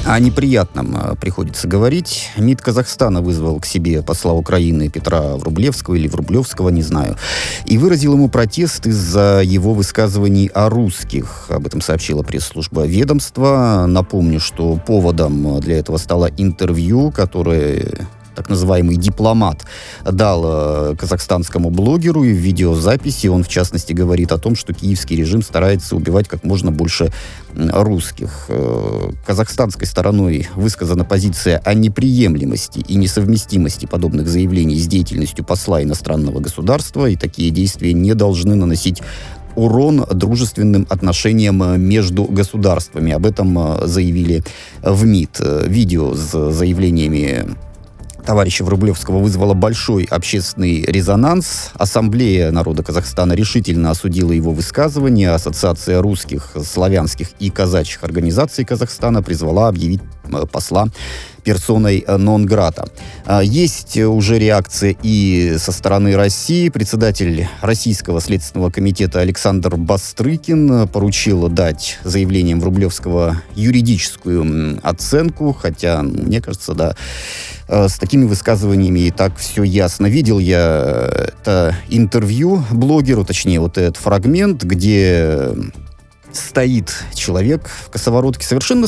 О неприятном приходится говорить. МИД Казахстана вызвал к себе посла Украины Петра Врублевского или Врублевского, не знаю, и выразил ему протест из-за его высказываний о русских. Об этом сообщила пресс-служба ведомства. Напомню, что поводом для этого стало интервью, которое так называемый дипломат дал казахстанскому блогеру, и в видеозаписи он, в частности, говорит о том, что киевский режим старается убивать как можно больше русских. Казахстанской стороной высказана позиция о неприемлемости и несовместимости подобных заявлений с деятельностью посла иностранного государства, и такие действия не должны наносить урон дружественным отношениям между государствами. Об этом заявили в МИД. Видео с заявлениями товарища Врублевского вызвало большой общественный резонанс. Ассамблея народа Казахстана решительно осудила его высказывание. Ассоциация русских, славянских и казачьих организаций Казахстана призвала объявить посла персоной нон-грата. Есть уже реакция и со стороны России. Председатель Российского следственного комитета Александр Бастрыкин поручил дать заявлениям Врублевского юридическую оценку, хотя, мне кажется, да, с такими высказываниями и так все ясно. Видел я это интервью блогеру, точнее, вот этот фрагмент, где стоит человек в косоворотке, совершенно